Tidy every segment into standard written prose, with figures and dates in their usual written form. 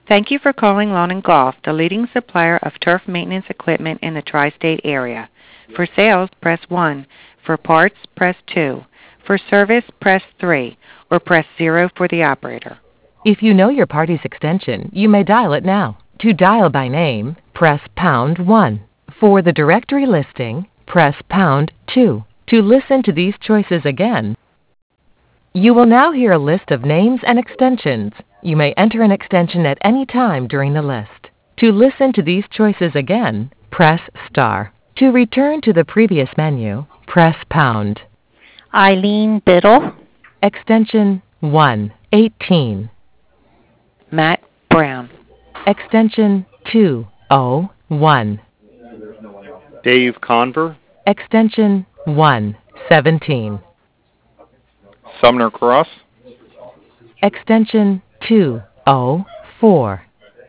Thank you for calling Lawn and Golf, the leading supplier of turf maintenance equipment in the tri-state area. For sales, press 1. For parts, press 2. For service, press 3. Or press 0 for the operator. If you know your party's extension, you may dial it now. To dial by name, press pound 1. For the directory listing, press pound 2. To listen to these choices again, you will now hear a list of names and extensions. You may enter an extension at any time during the list. To listen to these choices again, press star. To return to the previous menu, press pound. Eileen Biddle. Extension 118. Matt Brown. Extension 201. Dave Conver. Extension 117. Sumner Cross. Extension 204.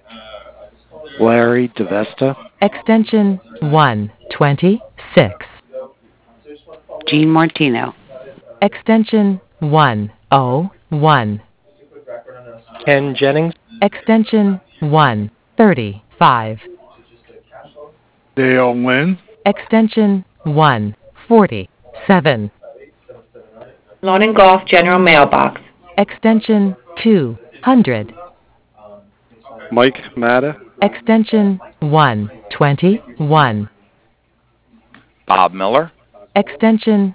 Larry DeVesta. Extension 126. Jean Martino. Extension 101. Ken Jennings. Extension 135. Dale Lynn. Extension 147. Lawn and Golf General Mailbox. Extension 200. Mike Matta. Extension 121. Bob Miller. Extension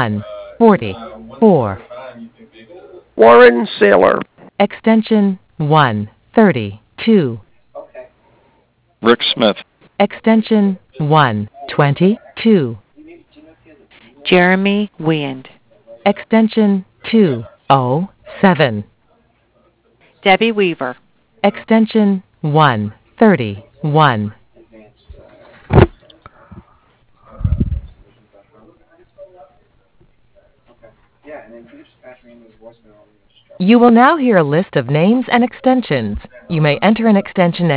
144. Warren Saylor. Extension 132. Rick Smith. Extension 122. Jeremy Wind. Extension 207. Debbie Weaver. Extension 131. You will now hear a list of names and extensions. You may enter an extension at